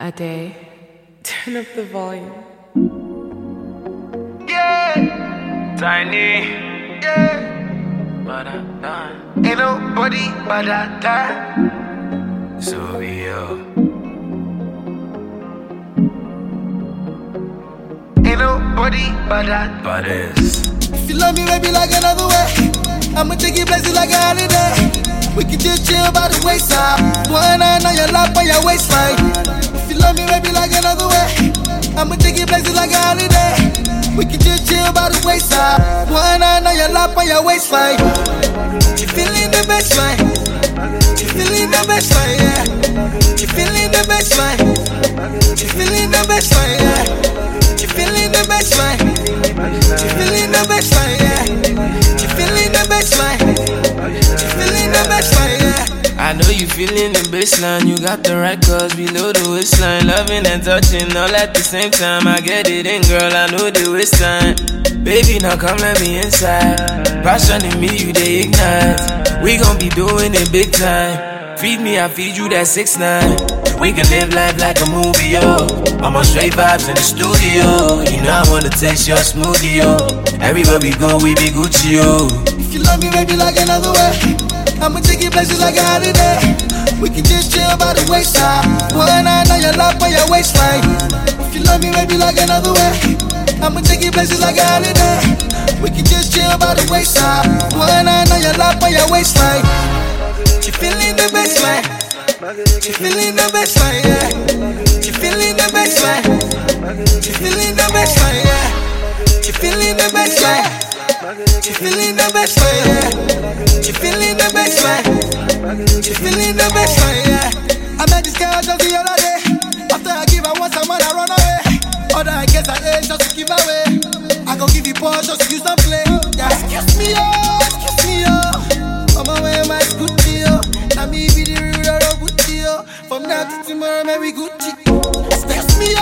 A day. Turn up the volume. Yeah, Tiny. Yeah, ain't nobody but that. So ain't nobody but that. But it's If you love me, baby, like another way, I'ma take you places like a holiday. We can just chill by the wayside. One eye on your lap on your waistline. If you love me, baby, like another way, I'ma take you places like a holiday. We can just chill by the wayside. One eye on your lap on your waistline. You feeling the baseline? You feeling the baseline? Yeah. You feeling the baseline? You feeling the baseline? Yeah. You feeling the baseline? You feeling the baseline? Yeah. You feeling the baseline? You feeling the baseline? Yeah. I know you feeling the baseline. You got the right cause below the waistline. Loving and touching all at the same time. I get it in, girl, I know the waistline. Baby, now come let me inside. Passion in me, you they ignite. We gon' be doing it big time. Feed me, I feed you that 6ix9ine. We can live life like a movie, yo. I'm on straight vibes in the studio. You know I wanna taste your smoothie, yo. Everywhere we go, we be Gucci, yo. If you love me, baby, like another way, I'ma take you places like a holiday. We can just chill by the wayside. One eye on your lap on your waistline. If you love me, baby, like another way, I'ma take you places like a holiday. We can just chill by the wayside. One eye on your lap on your waistline. You feeling the baseline? You feeling the baseline? Yeah. You feeling the baseline? You feeling the baseline? Yeah. You feeling the baseline? You feeling the baseline? Yeah. You feeling the baseline? You feeling the baseline? Yeah. I met this girl just the other day. After I give her once, I wanna run away. Other I guess I ate just to give away. I gon' give you pause just to use and play. Yeah. Excuse me, oh, excuse me, oh. On my way, my Gucci, oh. Now me be the real Gucci, oh. From now to tomorrow, maybe Gucci. Excuse me,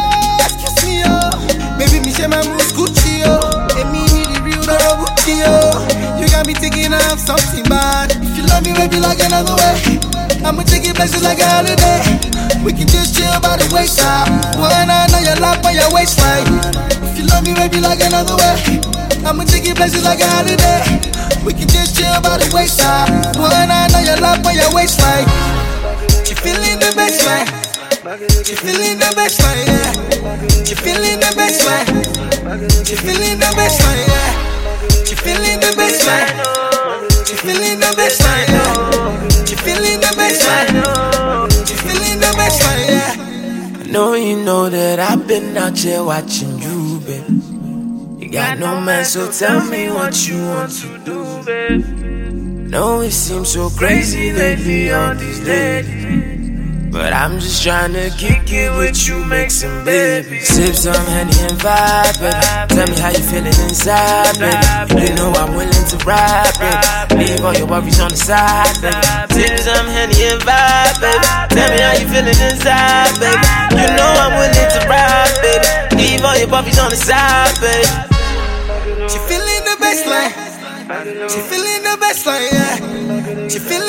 oh. Baby, me share my moves Gucci, oh. And me be the real Gucci, oh. You got me thinking of something bad. If you love me, baby, like another way, I'ma take you places like a holiday. We can just chill by the wayside. One eye on your lap on your waistline. If you love me, baby, like another way, I'ma take you places like a holiday. We can just chill by the wayside. One eye on your lap on your waistline. You feeling the baseline? You feeling the baseline? Yeah. You feeling the baseline? You feeling the baseline? Yeah. You feeling the baseline? You feeling the baseline? Yeah. You feeling the baseline? You feeling the baseline? Yeah. I know you know that I've been out here watching you, babe. You got no man, so tell me what you want to do, babe. No, it seems so crazy lately, all these ladies. But I'm just trying to kick it with you, make some baby. Sip some Henny and vibe, baby. Tell me how you feeling inside, baby. You know I'm willing to ride, baby. Leave all your worries on the side, baby. Sip some Henny and vibe, baby. Tell me how you feeling inside, baby. You know I'm willing to ride, baby. Leave all your worries on the side, baby. You feeling the baseline? You feeling the baseline? Yeah. You feeling